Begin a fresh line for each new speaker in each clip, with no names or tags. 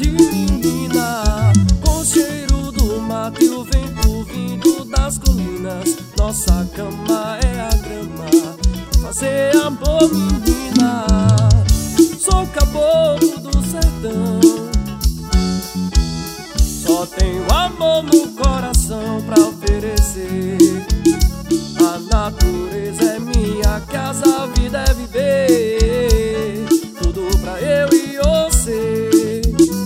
de menina, com cheiro do mato e o vento vindo das colinas. Nossa cama é a grama, fazer amor, menina. Sou caboclo do sertão, só tenho amor no coração pra oferecer. A natureza é minha casa, a vida é viver, tudo pra eu e você.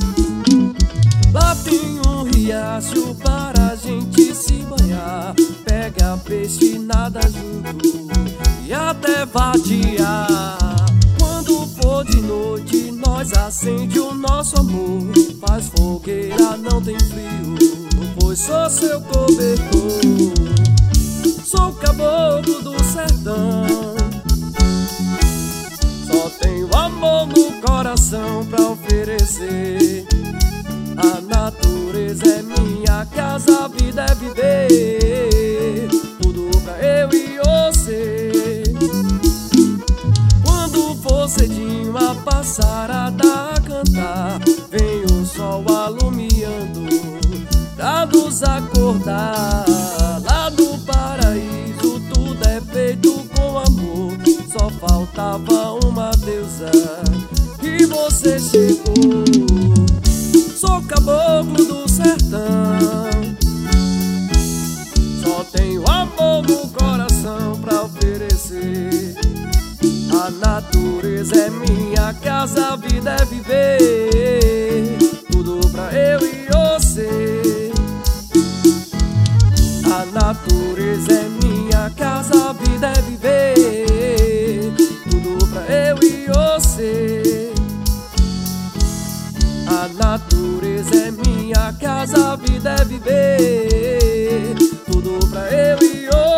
Lá tem um riacho para a gente se banhar, pega peixe, nada junto e até vadiar. Quando for de noite nós acende o nosso amor, faz fogueira, não tem frio, pois sou seu cobertor. Sou caboclo do sertão, só tenho amor no coração pra oferecer. A natureza é minha casa, a vida é viver, tudo pra eu e você. Quando for cedinho a passarada a cantar, vem o sol alumiando pra nos acordar. Lá no paraíso tudo é feito com amor, só faltava uma deusa e você chegou. Sou caboclo do sertão, só tenho amor no coração pra oferecer. A natureza é minha casa, a vida é viver, tudo pra eu e você. A natureza é minha casa, a vida é viver, tudo pra eu e você. A natureza é minha casa, a vida é viver, tudo pra eu e você.